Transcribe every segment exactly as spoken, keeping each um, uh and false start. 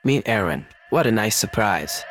Meet Aaron. What a nice surprise.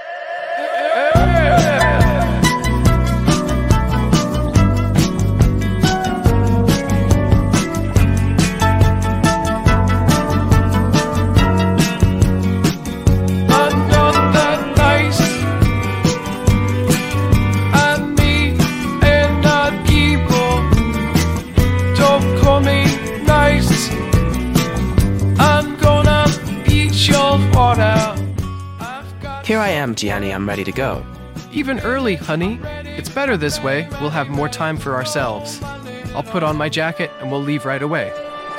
Here I am, Gianni. I'm ready to go. Even early, honey. It's better this way. We'll have more time for ourselves. I'll put on my jacket and we'll leave right away.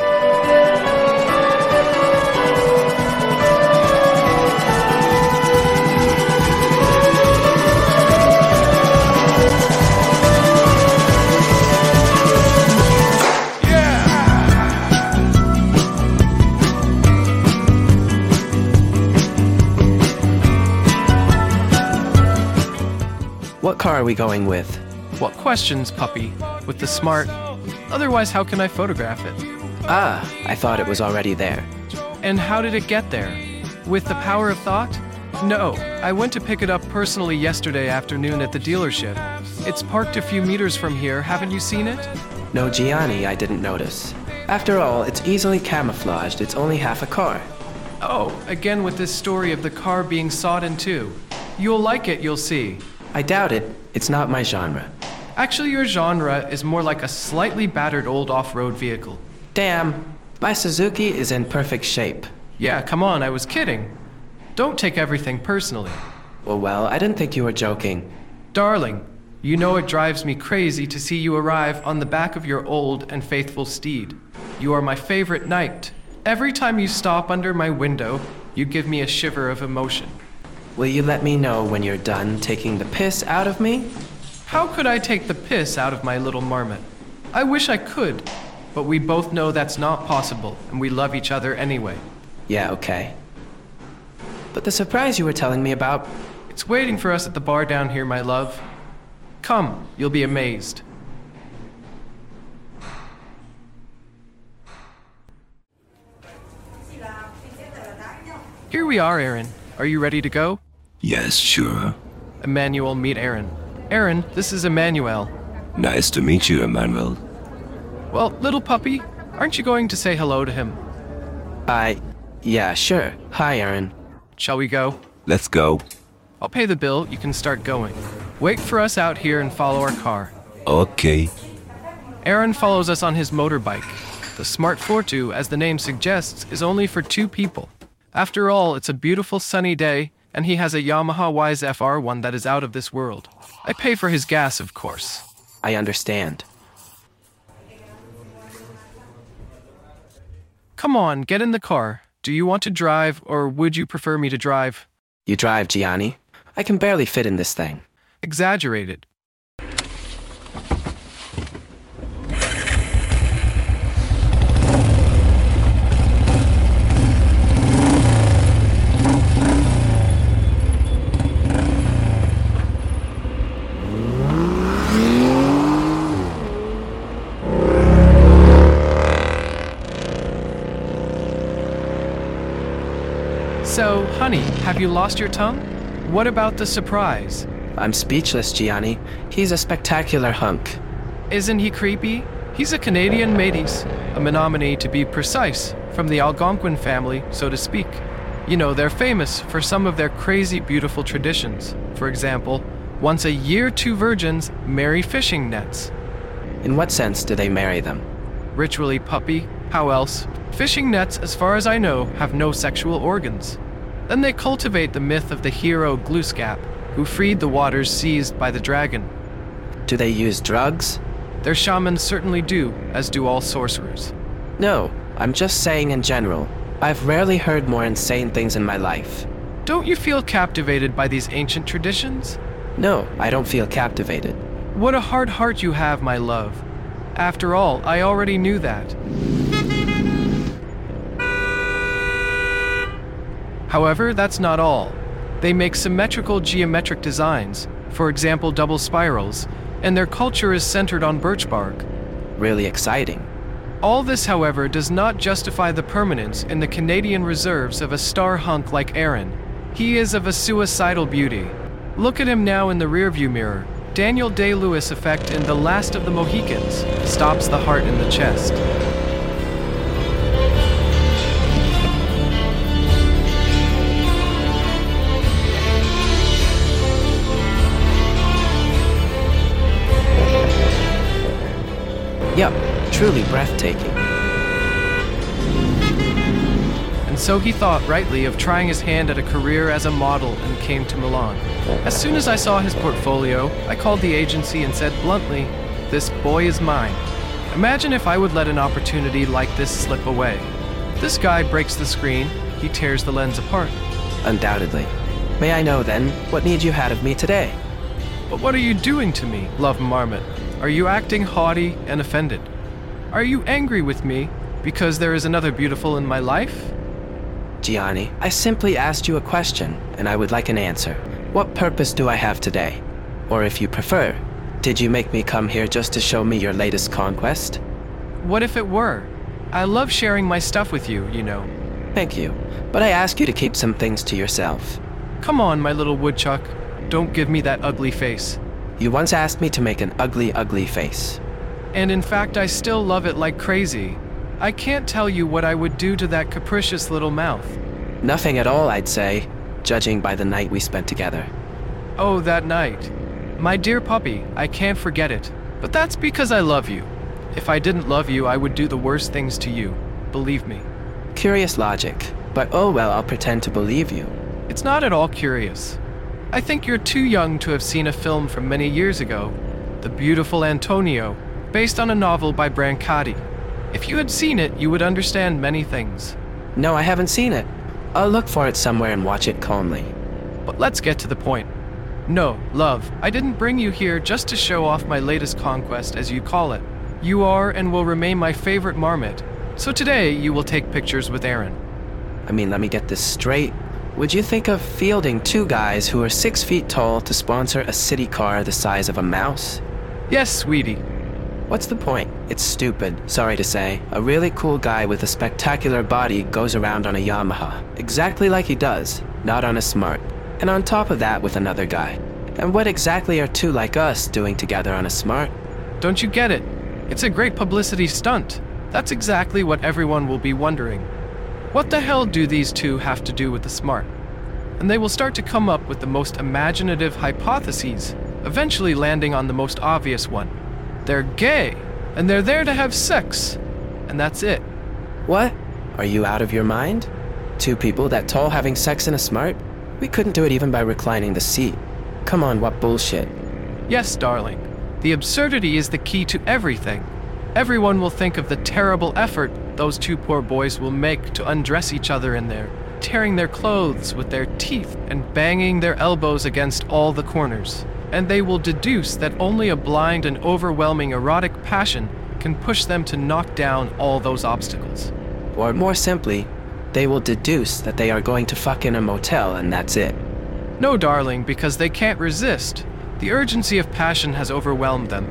What car are we going with? What questions, puppy? With the smart... Otherwise, how can I photograph it? Ah, I thought it was already there. And how did it get there? With the power of thought? No, I went to pick it up personally yesterday afternoon at the dealership. It's parked a few meters from here. Haven't you seen it? No, Gianni, I didn't notice. After all, it's easily camouflaged. It's only half a car. Oh, again with this story of the car being sawed in two. You'll like it, you'll see. I doubt it. It's not my genre. Actually, your genre is more like a slightly battered old off-road vehicle. Damn, my Suzuki is in perfect shape. Yeah, come on, I was kidding. Don't take everything personally. Well, well, I didn't think you were joking. Darling, you know it drives me crazy to see you arrive on the back of your old and faithful steed. You are my favorite knight. Every time you stop under my window, you give me a shiver of emotion. Will you let me know when you're done taking the piss out of me? How could I take the piss out of my little marmot? I wish I could, but we both know that's not possible, and we love each other anyway. Yeah, okay. But the surprise you were telling me about... It's waiting for us at the bar down here, my love. Come, you'll be amazed. Here we are, Aaron. Are you ready to go? Yes, sure. Emmanuel, meet Aaron. Aaron, this is Emmanuel. Nice to meet you, Emmanuel. Well, little puppy, aren't you going to say hello to him? I... yeah, sure. Hi, Aaron. Shall we go? Let's go. I'll pay the bill. You can start going. Wait for us out here and follow our car. Okay. Aaron follows us on his motorbike. The Smart Fortwo, as the name suggests, is only for two people. After all, it's a beautiful sunny day, and he has a Yamaha Y Z F R one that is out of this world. I pay for his gas, of course. I understand. Come on, get in the car. Do you want to drive, or would you prefer me to drive? You drive, Gianni. I can barely fit in this thing. Exaggerated. So, honey, have you lost your tongue? What about the surprise? I'm speechless, Gianni. He's a spectacular hunk. Isn't he creepy? He's a Canadian Métis, a Menominee to be precise, from the Algonquin family, so to speak. You know, they're famous for some of their crazy beautiful traditions. For example, once a year two virgins marry fishing nets. In what sense do they marry them? Ritually, puppy. How else? Fishing nets, as far as I know, have no sexual organs. Then they cultivate the myth of the hero Glooskap, who freed the waters seized by the dragon. Do they use drugs? Their shamans certainly do, as do all sorcerers. No, I'm just saying in general. I've rarely heard more insane things in my life. Don't you feel captivated by these ancient traditions? No, I don't feel captivated. What a hard heart you have, my love. After all, I already knew that. However, that's not all. They make symmetrical geometric designs, for example double spirals, and their culture is centered on birch bark. Really exciting. All this, however, does not justify the permanence in the Canadian reserves of a star hunk like Aaron. He is of a suicidal beauty. Look at him now in the rearview mirror. Daniel Day-Lewis effect in The Last of the Mohicans stops the heart in the chest. Yup, truly breathtaking. And so he thought rightly of trying his hand at a career as a model and came to Milan. As soon as I saw his portfolio, I called the agency and said bluntly, "This boy is mine." Imagine if I would let an opportunity like this slip away. This guy breaks the screen, he tears the lens apart. Undoubtedly. May I know then, what need you had of me today? But what are you doing to me, Love Marmot? Are you acting haughty and offended? Are you angry with me because there is another beautiful in my life? Gianni, I simply asked you a question, and I would like an answer. What purpose do I have today? Or if you prefer, did you make me come here just to show me your latest conquest? What if it were? I love sharing my stuff with you, you know. Thank you, but I ask you to keep some things to yourself. Come on, my little woodchuck. Don't give me that ugly face. You once asked me to make an ugly, ugly face. And in fact, I still love it like crazy. I can't tell you what I would do to that capricious little mouth. Nothing at all, I'd say, judging by the night we spent together. Oh, that night. My dear puppy, I can't forget it. But that's because I love you. If I didn't love you, I would do the worst things to you. Believe me. Curious logic, but oh well, I'll pretend to believe you. It's not at all curious. I think you're too young to have seen a film from many years ago, The Beautiful Antonio, based on a novel by Brancati. If you had seen it, you would understand many things. No, I haven't seen it. I'll look for it somewhere and watch it calmly. But let's get to the point. No, love, I didn't bring you here just to show off my latest conquest, as you call it. You are and will remain my favorite marmot. So today, you will take pictures with Aaron. I mean, let me get this straight. Would you think of fielding two guys who are six feet tall to sponsor a city car the size of a mouse? Yes, sweetie. What's the point? It's stupid, sorry to say. A really cool guy with a spectacular body goes around on a Yamaha, exactly like he does, not on a Smart. And on top of that with another guy. And what exactly are two like us doing together on a Smart? Don't you get it? It's a great publicity stunt. That's exactly what everyone will be wondering. What the hell do these two have to do with the Smart? And they will start to come up with the most imaginative hypotheses, eventually landing on the most obvious one. They're gay, and they're there to have sex, and that's it. What? Are you out of your mind? Two people that tall having sex in a Smart? We couldn't do it even by reclining the seat. Come on, what bullshit. Yes, darling. The absurdity is the key to everything. Everyone will think of the terrible effort those two poor boys will make to undress each other in there, tearing their clothes with their teeth and banging their elbows against all the corners. And they will deduce that only a blind and overwhelming erotic passion can push them to knock down all those obstacles. Or more simply, they will deduce that they are going to fuck in a motel and that's it. No, darling, because they can't resist. The urgency of passion has overwhelmed them.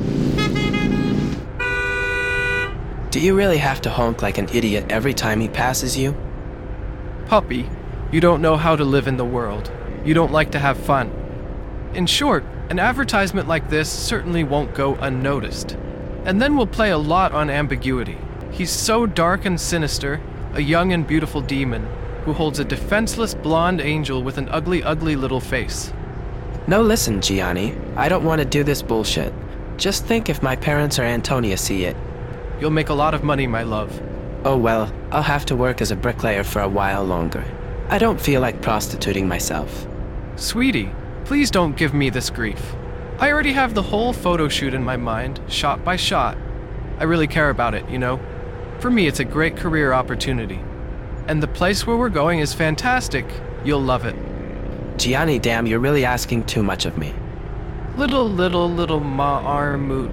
Do you really have to honk like an idiot every time he passes you? Puppy, you don't know how to live in the world. You don't like to have fun. In short, an advertisement like this certainly won't go unnoticed. And then we'll play a lot on ambiguity. He's so dark and sinister, a young and beautiful demon, who holds a defenseless blonde angel with an ugly, ugly little face. No, listen, Gianni. I don't want to do this bullshit. Just think if my parents or Antonia see it. You'll make a lot of money, my love. Oh well, I'll have to work as a bricklayer for a while longer. I don't feel like prostituting myself. Sweetie, please don't give me this grief. I already have the whole photo shoot in my mind, shot by shot. I really care about it, you know? For me, it's a great career opportunity. And the place where we're going is fantastic. You'll love it. Gianni, damn, you're really asking too much of me. Little, little, little ma-armoot.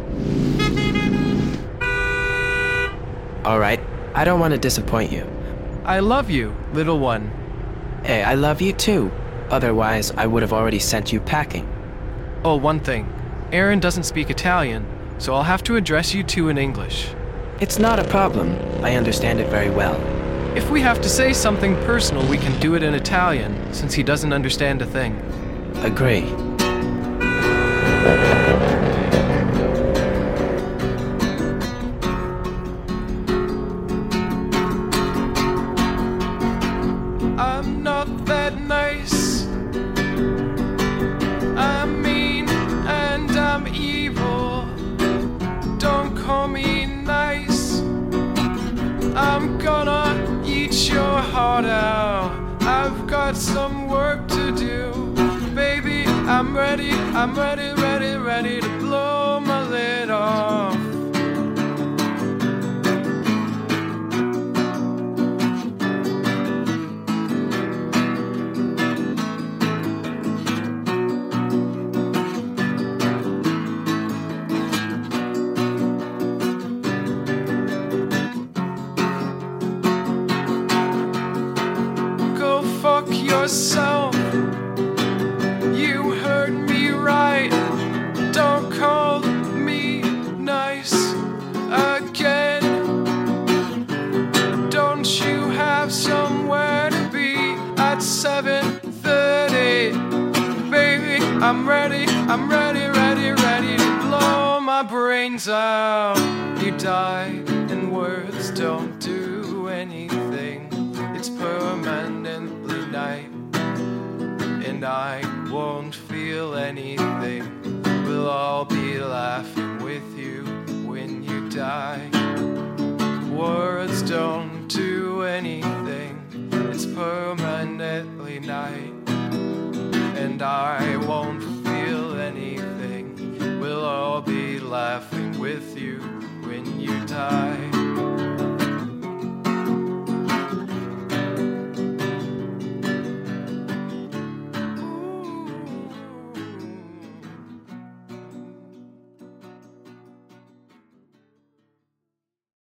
Alright, I don't want to disappoint you. I love you, little one. Hey, I love you too. Otherwise, I would have already sent you packing. Oh, one thing. Aaron doesn't speak Italian, so I'll have to address you two in English. It's not a problem. I understand it very well. If we have to say something personal, we can do it in Italian, since he doesn't understand a thing. Agree. I'm not that nice. I'm mean and I'm evil. Don't call me nice. I'm gonna eat your heart out. I've got some work to do. Baby, I'm ready, I'm ready, ready, ready to blow my lid off. Fuck yourself. You heard me right. Don't call me nice again. Don't you have somewhere to be at seven thirty? Baby, I'm ready, I'm ready, ready, ready to blow my brains out. You die and words don't do anything. It's permanently night, and I won't feel anything. We'll all be laughing with you when you die. Words don't do anything. It's permanently night, and I won't feel anything. We'll all be laughing with you when you die.